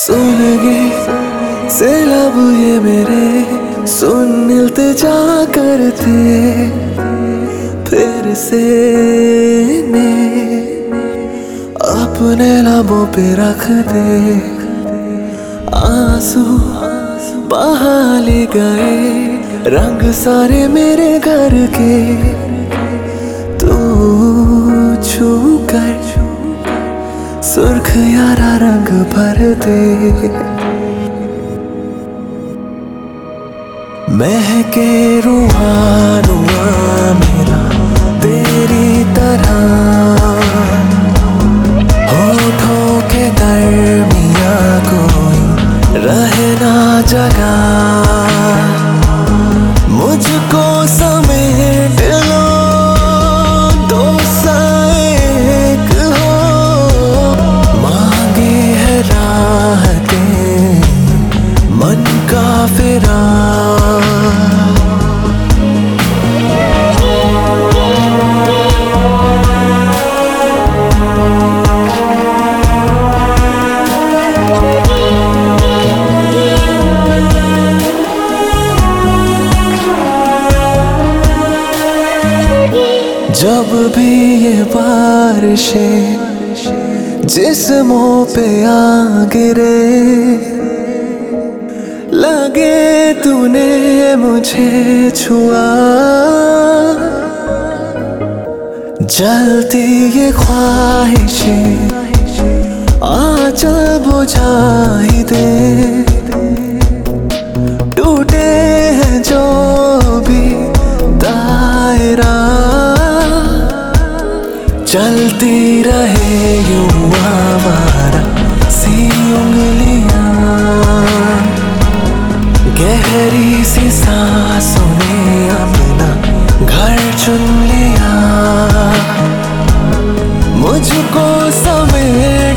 सुलगे से लब ये मेरे सुन इल्तिजा करते फिर से ने अपने लबों पे रख दे। आंसू बहा ले गए रंग सारे मेरे घर के, तू छू कर सुर्ख यारा रंग भर दे। महके रूहानुआ मेरा तेरी तरह, होठों के दरमिया कोई रहे ना जगह। मुझको समेट लो दो सा एक हो, मांगे है राहतें मन का फिरा। जब भी ये बारिशें जिस्मों पे आ गिरे, लगे तूने मुझे छुआ। जलती ये ख्वाहिशें आजा बुझा ही दे, टूटे हैं जो भी दायरा, चलती रहे यूं आवारा सी उंगलियां। गहरी सी सांसों ने अपना घर चुन लिया, मुझको समेट